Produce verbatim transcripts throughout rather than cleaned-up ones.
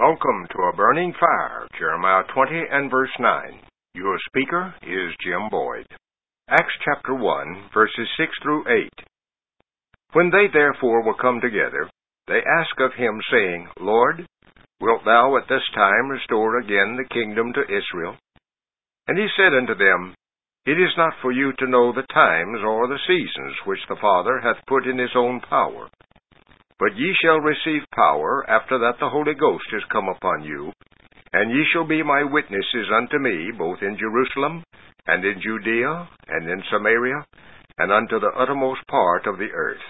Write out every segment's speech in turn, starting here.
Welcome to A Burning Fire, Jeremiah twenty and verse nine. Your speaker is Jim Boyd. Acts chapter one, verses six through eight. When they therefore were come together, they asked of him, saying, Lord, wilt thou at this time restore again the kingdom to Israel? And he said unto them, It is not for you to know the times or the seasons which the Father hath put in his own power. But ye shall receive power after that the Holy Ghost is come upon you, and ye shall be my witnesses unto me, both in Jerusalem, and in Judea, and in Samaria, and unto the uttermost part of the earth.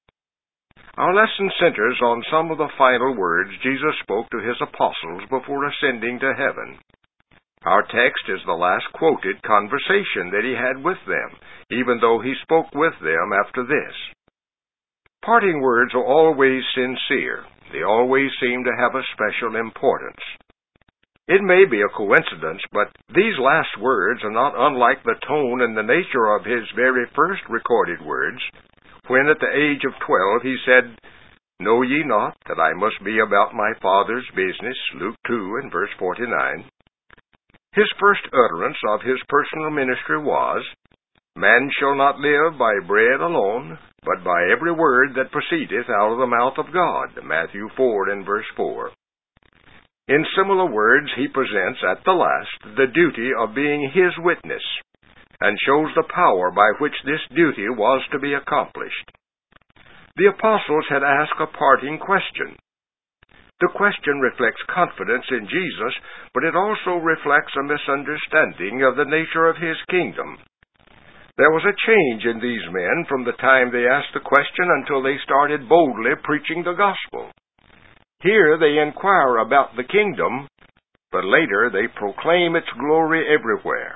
Our lesson centers on some of the final words Jesus spoke to his apostles before ascending to heaven. Our text is the last quoted conversation that he had with them, even though he spoke with them after this. Parting words are always sincere. They always seem to have a special importance. It may be a coincidence, but these last words are not unlike the tone and the nature of his very first recorded words, when at the age of twelve he said, Know ye not that I must be about my Father's business? Luke two and verse forty-nine. His first utterance of his personal ministry was, Man shall not live by bread alone, but by every word that proceedeth out of the mouth of God. Matthew four and verse four. In similar words, he presents at the last the duty of being his witness, and shows the power by which this duty was to be accomplished. The apostles had asked a parting question. The question reflects confidence in Jesus, but it also reflects a misunderstanding of the nature of his kingdom. There was a change in these men from the time they asked the question until they started boldly preaching the gospel. Here they inquire about the kingdom, but later they proclaim its glory everywhere.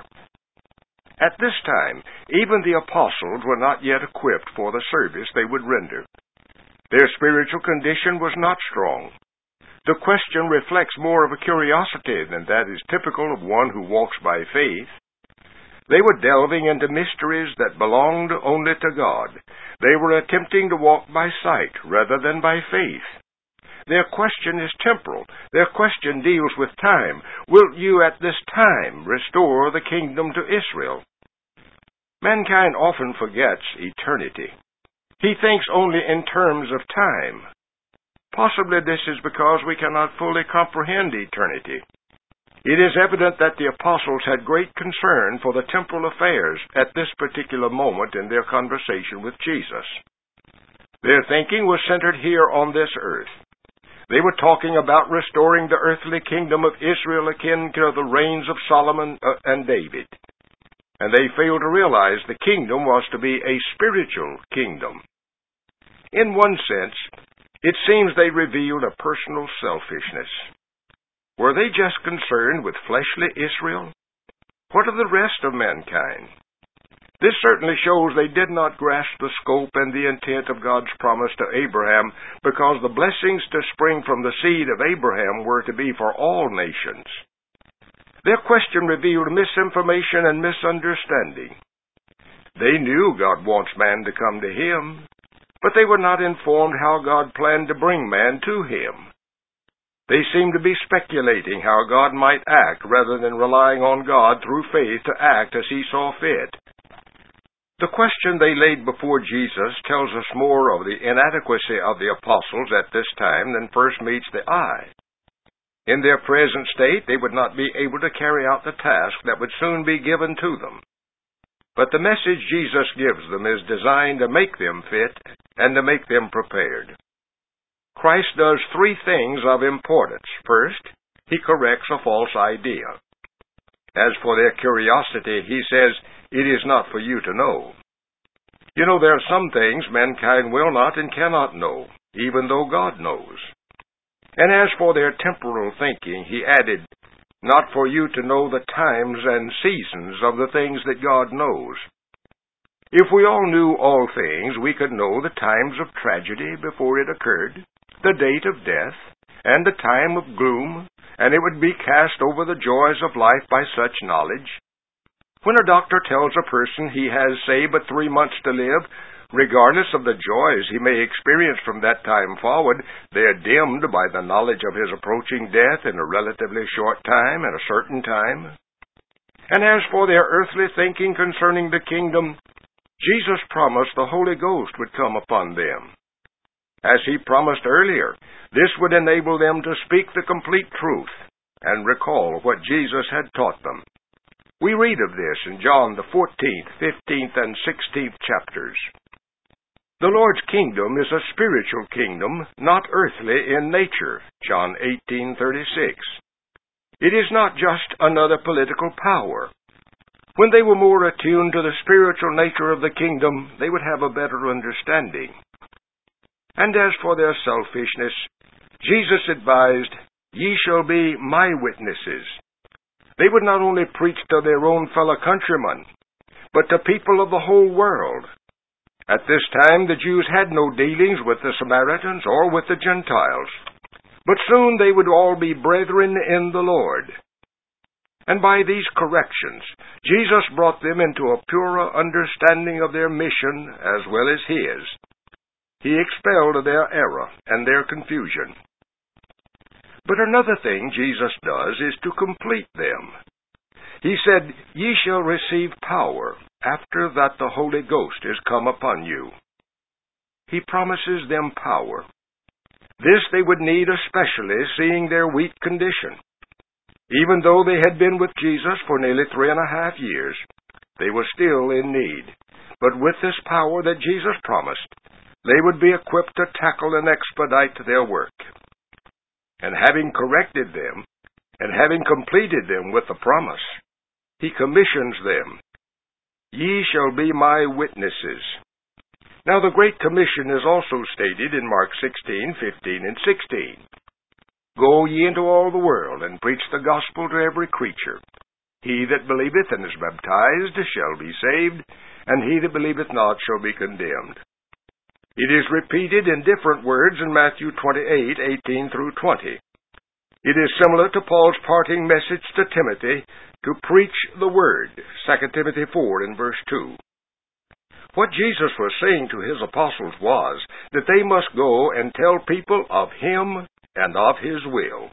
At this time, even the apostles were not yet equipped for the service they would render. Their spiritual condition was not strong. The question reflects more of a curiosity than that is typical of one who walks by faith. They were delving into mysteries that belonged only to God. They were attempting to walk by sight rather than by faith. Their question is temporal. Their question deals with time. Wilt you at this time restore the kingdom to Israel? Mankind often forgets eternity. He thinks only in terms of time. Possibly this is because we cannot fully comprehend eternity. It is evident that the apostles had great concern for the temporal affairs at this particular moment in their conversation with Jesus. Their thinking was centered here on this earth. They were talking about restoring the earthly kingdom of Israel akin to the reigns of Solomon and David. And they failed to realize the kingdom was to be a spiritual kingdom. In one sense, it seems they revealed a personal selfishness. Were they just concerned with fleshly Israel? What of the rest of mankind? This certainly shows they did not grasp the scope and the intent of God's promise to Abraham, because the blessings to spring from the seed of Abraham were to be for all nations. Their question revealed misinformation and misunderstanding. They knew God wants man to come to him, but they were not informed how God planned to bring man to him. They seemed to be speculating how God might act rather than relying on God through faith to act as he saw fit. The question they laid before Jesus tells us more of the inadequacy of the apostles at this time than first meets the eye. In their present state, they would not be able to carry out the task that would soon be given to them. But the message Jesus gives them is designed to make them fit and to make them prepared. Christ does three things of importance. First, he corrects a false idea. As for their curiosity, he says, It is not for you to know. You know, there are some things mankind will not and cannot know, even though God knows. And as for their temporal thinking, he added, Not for you to know the times and seasons of the things that God knows. If we all knew all things, we could know the times of tragedy before it occurred, the date of death, and the time of gloom, and it would be cast over the joys of life by such knowledge. When a doctor tells a person he has, say, but three months to live, Regardless of the joys he may experience from that time forward, they are dimmed by the knowledge of his approaching death in a relatively short time, at a certain time. And as for their earthly thinking concerning the kingdom, Jesus promised the Holy Ghost would come upon them. As he promised earlier, this would enable them to speak the complete truth and recall what Jesus had taught them. We read of this in John the fourteenth, fifteenth, and sixteenth chapters. The Lord's kingdom is a spiritual kingdom, not earthly in nature, John eighteen thirty-six. It is not just another political power. When they were more attuned to the spiritual nature of the kingdom, they would have a better understanding. And as for their selfishness, Jesus advised, "Ye shall be my witnesses." They would not only preach to their own fellow countrymen, but to people of the whole world. At this time, the Jews had no dealings with the Samaritans or with the Gentiles, but soon they would all be brethren in the Lord. And by these corrections, Jesus brought them into a purer understanding of their mission as well as his. He expelled their error and their confusion. But another thing Jesus does is to complete them. He said, "Ye shall receive power after that the Holy Ghost is come upon you." He promises them power. This they would need especially, seeing their weak condition. Even though they had been with Jesus for nearly three and a half years, they were still in need. But with this power that Jesus promised, they would be equipped to tackle and expedite their work. And having corrected them, and having completed them with the promise, he commissions them. "Ye shall be my witnesses." Now the Great Commission is also stated in Mark sixteen, fifteen, and sixteen. "Go ye into all the world, and preach the gospel to every creature. He that believeth and is baptized shall be saved, and he that believeth not shall be condemned." It is repeated in different words in Matthew twenty-eight, eighteen through twenty. It is similar to Paul's parting message to Timothy to preach the word, Second Timothy four and verse two. What Jesus was saying to his apostles was that they must go and tell people of him and of his will.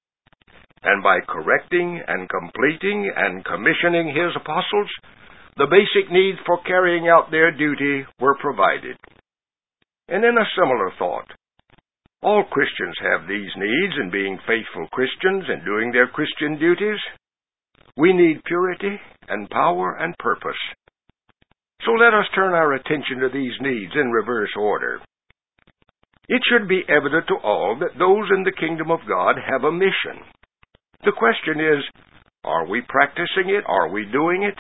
And by correcting and completing and commissioning his apostles, the basic needs for carrying out their duty were provided. And in a similar thought, all Christians have these needs in being faithful Christians and doing their Christian duties. We need purity and power and purpose. So let us turn our attention to these needs in reverse order. It should be evident to all that those in the kingdom of God have a mission. The question is, are we practicing it? Are we doing it?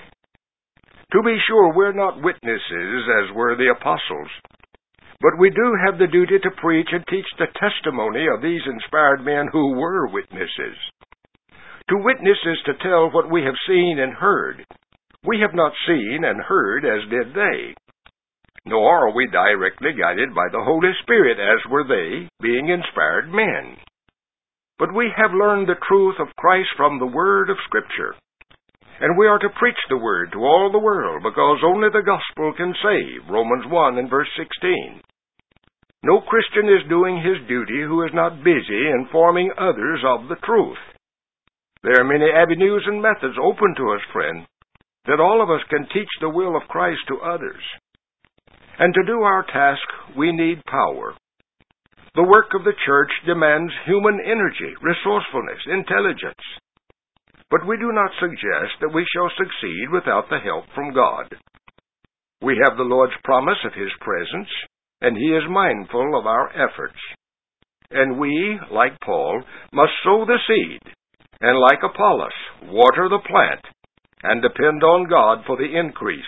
To be sure, we're not witnesses as were the apostles, but we do have the duty to preach and teach the testimony of these inspired men who were witnesses. To witness is to tell what we have seen and heard. We have not seen and heard as did they. Nor are we directly guided by the Holy Spirit as were they, being inspired men. But we have learned the truth of Christ from the Word of Scripture. And we are to preach the Word to all the world, because only the gospel can save, Romans one and verse sixteen. No Christian is doing his duty who is not busy informing others of the truth. There are many avenues and methods open to us, friend, that all of us can teach the will of Christ to others. And to do our task, we need power. The work of the church demands human energy, resourcefulness, intelligence. But we do not suggest that we shall succeed without the help from God. We have the Lord's promise of His presence, and He is mindful of our efforts. And we, like Paul, must sow the seed, and like Apollos, water the plant, and depend on God for the increase.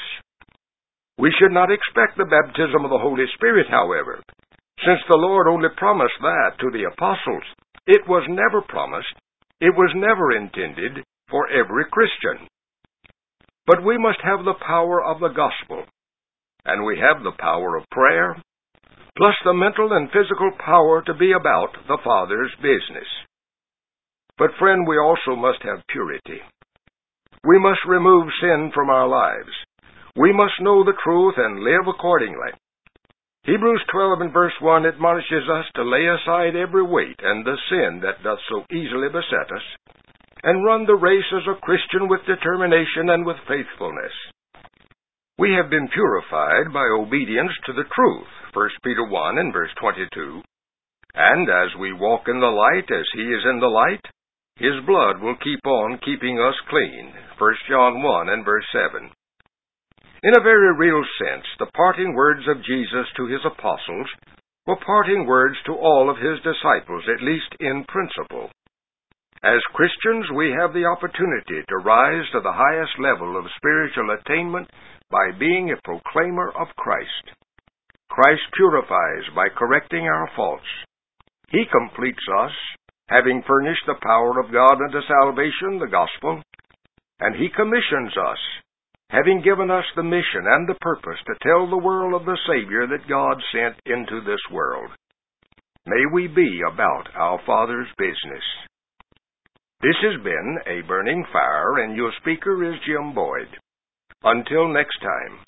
We should not expect the baptism of the Holy Spirit, however. Since the Lord only promised that to the apostles, it was never promised, it was never intended for every Christian. But we must have the power of the gospel, and we have the power of prayer, plus the mental and physical power to be about the Father's business. But friend, we also must have purity. We must remove sin from our lives. We must know the truth and live accordingly. Hebrews twelve and verse one admonishes us to lay aside every weight and the sin that doth so easily beset us, and run the race as a Christian with determination and with faithfulness. We have been purified by obedience to the truth, First Peter one and verse twenty-two, and as we walk in the light as He is in the light, His blood will keep on keeping us clean, First John one and verse seven. In a very real sense, the parting words of Jesus to His apostles were parting words to all of His disciples, at least in principle. As Christians, we have the opportunity to rise to the highest level of spiritual attainment by being a proclaimer of Christ. Christ purifies by correcting our faults. He completes us, having furnished the power of God unto salvation, the gospel, and He commissions us, having given us the mission and the purpose to tell the world of the Savior that God sent into this world. May we be about our Father's business. This has been A Burning Fire, and your speaker is Jim Boyd. Until next time.